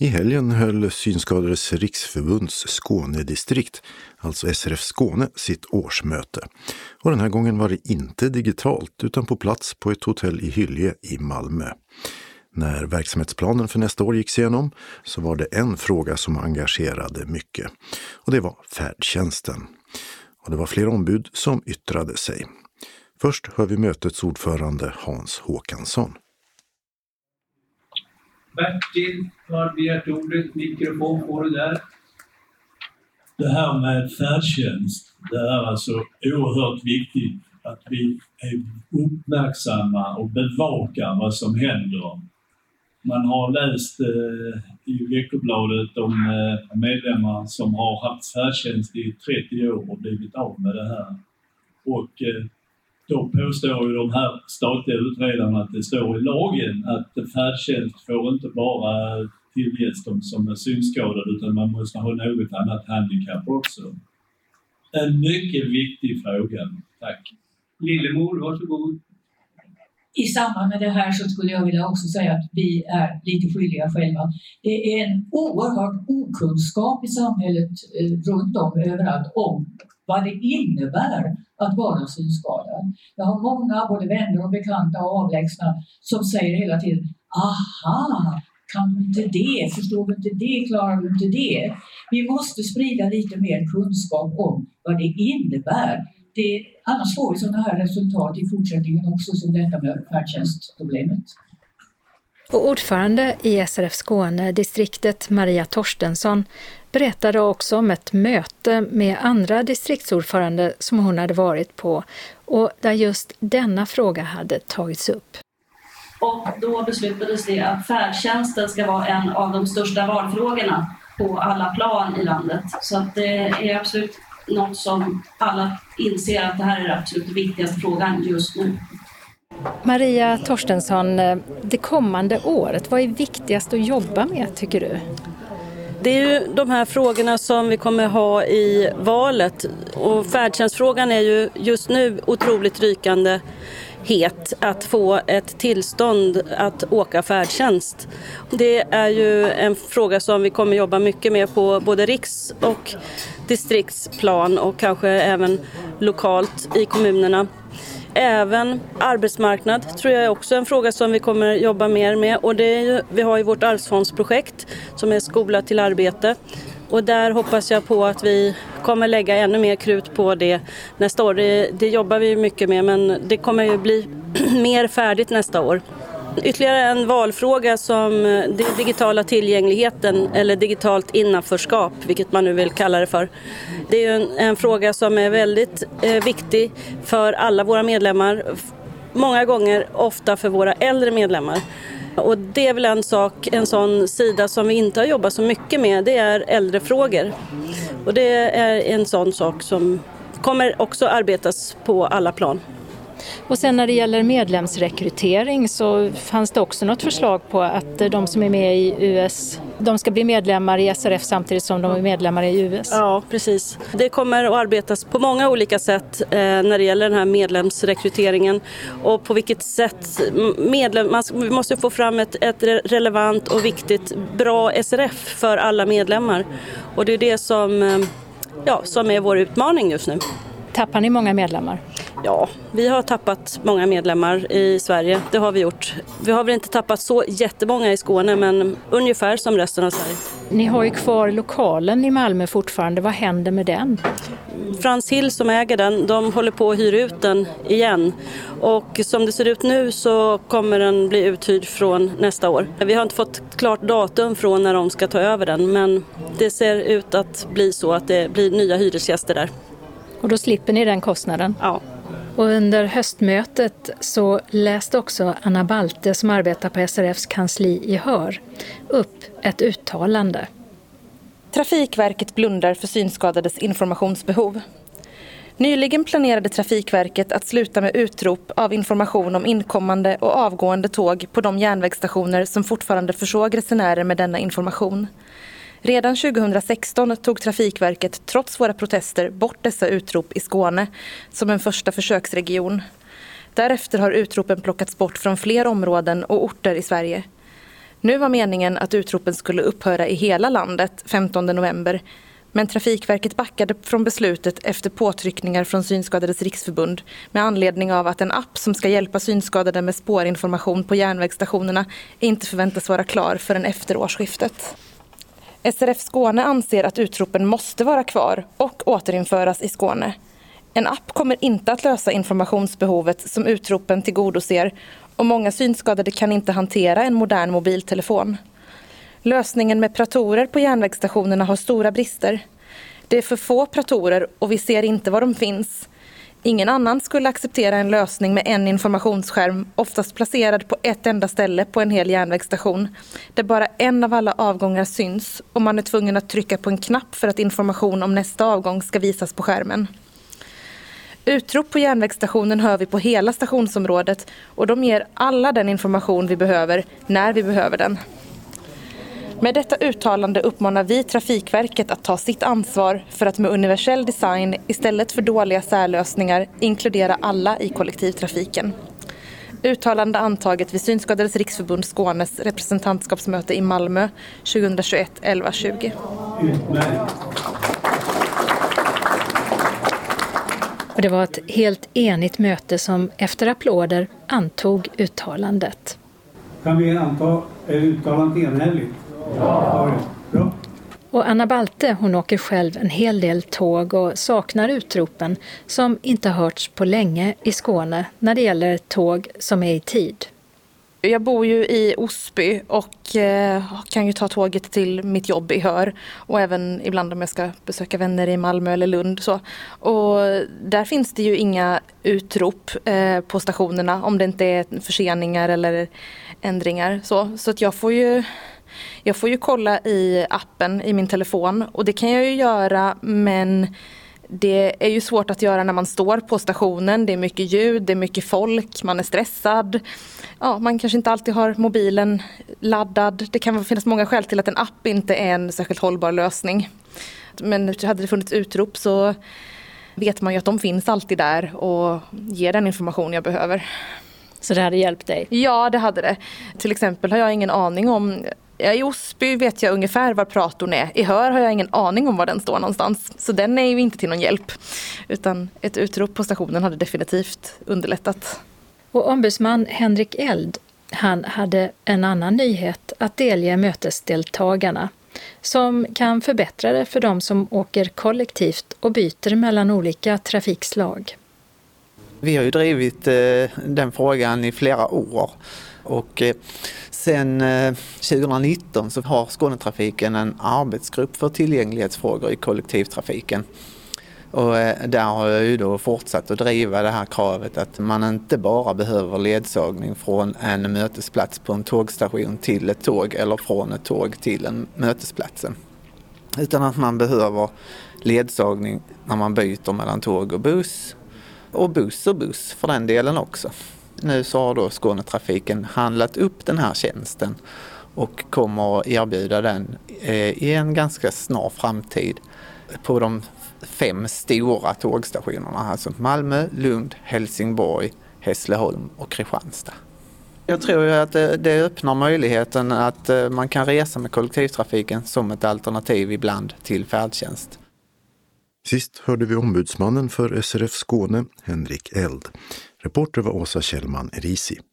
I helgen höll Synskadades riksförbunds Skånedistrikt, alltså SRF Skåne, sitt årsmöte. Och den här gången var det inte digitalt utan på plats på ett hotell i Hyllie i Malmö. När verksamhetsplanen för nästa år gick igenom så var det en fråga som engagerade mycket. Och det var färdtjänsten. Och det var flera ombud som yttrade sig. Först hör vi mötets ordförande Hans Håkansson. Bertil har begärt ordet, mikrofon får du där. Det här med färdtjänst, det är alltså oerhört viktigt att vi är uppmärksamma och bevakar vad som händer. Man har läst i veckobladet om medlemmar som har haft färdtjänst i 30 år och blivit av med det här. Och då påstår ju de här statliga utredarna att det står i lagen att färdtjänst får inte bara tillges de som är synskadade utan man måste ha något annat handikapp också. En mycket viktig fråga. Tack. Lillemor, varsågod. I samband med det här så skulle jag vilja också säga att vi är lite skyldiga själva. Det är en oerhörd okunskap i samhället runt om överallt om vad det innebär att vara synskadad. Jag har många, både vänner och bekanta och avlägsna, som säger hela tiden: aha, kan du inte det? Förstår du inte det? Klarar du inte det? Vi måste sprida lite mer kunskap om vad det innebär. Annars får vi sådana här resultat i fortsättningen också, som detta med färdtjänstproblemet. Och ordförande i SRF Skåne, distriktet Maria Torstensson, berättade också om ett möte med andra distriktsordförande som hon hade varit på och där just denna fråga hade tagits upp. Och då beslutades det att färdtjänsten ska vara en av de största valfrågorna på alla plan i landet. Så att det är absolut något som alla inser att det här är den absolut viktigaste frågan just nu. Maria Torstensson, det kommande året, vad är viktigast att jobba med tycker du? Det är ju de här frågorna som vi kommer ha i valet, och färdtjänstfrågan är ju just nu otroligt rykande het att få ett tillstånd att åka färdtjänst. Det är ju en fråga som vi kommer jobba mycket med på både riks- och distriktsplan och kanske även lokalt i kommunerna. Även arbetsmarknad tror jag är också en fråga som vi kommer jobba mer med, och det är ju, vi har ju vårt arvsfondsprojekt som är skola till arbete, och där hoppas jag på att vi kommer lägga ännu mer krut på det nästa år. Det jobbar vi mycket med, men det kommer ju bli mer färdigt nästa år. Ytterligare en valfråga som den digitala tillgängligheten eller digitalt innanförskap, vilket man nu vill kalla det för. Det är ju en fråga som är väldigt viktig för alla våra medlemmar, många gånger ofta för våra äldre medlemmar. Och det är väl en sån sida som vi inte har jobbat så mycket med, det är äldrefrågor. Och det är en sån sak som kommer också arbetas på alla plan. Och sen när det gäller medlemsrekrytering så fanns det också något förslag på att de som är med i US, de ska bli medlemmar i SRF samtidigt som de är medlemmar i US. Ja, precis. Det kommer att arbetas på många olika sätt när det gäller den här medlemsrekryteringen, och på vilket sätt vi måste få fram ett relevant och viktigt bra SRF för alla medlemmar. Och det är det som är vår utmaning just nu. Tappar ni många medlemmar? Ja, vi har tappat många medlemmar i Sverige, det har vi gjort. Vi har väl inte tappat så jättemånga i Skåne, men ungefär som resten av Sverige. Ni har ju kvar lokalen i Malmö fortfarande, vad händer med den? Frans Hill som äger den, de håller på att hyra ut den igen. Och som det ser ut nu så kommer den bli uthyrd från nästa år. Vi har inte fått klart datum från när de ska ta över den, men det ser ut att bli så att det blir nya hyresgäster där. Och då slipper ni den kostnaden? Ja. Och under höstmötet så läste också Anna Balte, som arbetar på SRFs kansli i Hör, upp ett uttalande. Trafikverket blundar för synskadades informationsbehov. Nyligen planerade Trafikverket att sluta med utrop av information om inkommande och avgående tåg på de järnvägsstationer som fortfarande försåg resenärer med denna information. Redan 2016 tog Trafikverket trots våra protester bort dessa utrop i Skåne som en första försöksregion. Därefter har utropen plockats bort från fler områden och orter i Sverige. Nu var meningen att utropen skulle upphöra i hela landet 15 november, men Trafikverket backade från beslutet efter påtryckningar från Synskadades riksförbund med anledning av att en app som ska hjälpa synskadade med spårinformation på järnvägsstationerna inte förväntas vara klar förrän efter årsskiftet. SRF Skåne anser att utropen måste vara kvar och återinföras i Skåne. En app kommer inte att lösa informationsbehovet som utropen tillgodoser och många synskadade kan inte hantera en modern mobiltelefon. Lösningen med pratorer på järnvägsstationerna har stora brister. Det är för få pratorer och vi ser inte var de finns. Ingen annan skulle acceptera en lösning med en informationsskärm, oftast placerad på ett enda ställe på en hel järnvägsstation, där bara en av alla avgångar syns och man är tvungen att trycka på en knapp för att information om nästa avgång ska visas på skärmen. Utrop på järnvägsstationen hör vi på hela stationsområdet och de ger alla den information vi behöver när vi behöver den. Med detta uttalande uppmanar vi Trafikverket att ta sitt ansvar för att med universell design istället för dåliga särlösningar inkludera alla i kollektivtrafiken. Uttalande antaget vid Synskadades riksförbund Skånes representantskapsmöte i Malmö 2021-11-20. Och det var ett helt enigt möte som efter applåder antog uttalandet. Kan vi anta uttalandet enhälligt? Ja. Bra. Och Anna Balte, hon åker själv en hel del tåg och saknar utropen som inte hörts på länge i Skåne när det gäller tåg som är i tid. Jag bor ju i Osby och kan ju ta tåget till mitt jobb i Hör och även ibland om jag ska besöka vänner i Malmö eller Lund. Så. Och där finns det ju inga utrop på stationerna om det inte är förseningar eller ändringar. Så att jag får ju kolla i appen i min telefon och det kan jag ju göra, men det är ju svårt att göra när man står på stationen. Det är mycket ljud, det är mycket folk, man är stressad. Ja, man kanske inte alltid har mobilen laddad. Det kan finnas många skäl till att en app inte är en särskilt hållbar lösning. Men hade det funnits utrop så vet man ju att de finns alltid där och ger den information jag behöver. Så det hade hjälpt dig? Ja, det hade det. Till exempel har jag ingen aning om... I Osby vet jag ungefär var pratorn är. I Hör har jag ingen aning om var den står någonstans. Så den är ju inte till någon hjälp. Utan ett utrop på stationen hade definitivt underlättat. Och ombudsman Henrik Eld, han hade en annan nyhet att delge mötesdeltagarna som kan förbättra det för de som åker kollektivt och byter mellan olika trafikslag. Vi har ju drivit den frågan i flera år och sen 2019 så har Skånetrafiken en arbetsgrupp för tillgänglighetsfrågor i kollektivtrafiken. Och där har jag ju då fortsatt att driva det här kravet att man inte bara behöver ledsagning från en mötesplats på en tågstation till ett tåg eller från ett tåg till en mötesplatsen. Utan att man behöver ledsagning när man byter mellan tåg och buss buss för den delen också. Nu så har då Skånetrafiken handlat upp den här tjänsten och kommer att erbjuda den i en ganska snar framtid på de 5 stora tågstationerna, alltså Malmö, Lund, Helsingborg, Hässleholm och Kristianstad. Jag tror ju att det öppnar möjligheten att man kan resa med kollektivtrafiken som ett alternativ ibland till färdtjänst. Sist hörde vi ombudsmannen för SRF Skåne, Henrik Eld. Reporter var Åsa Kjellman Erisi.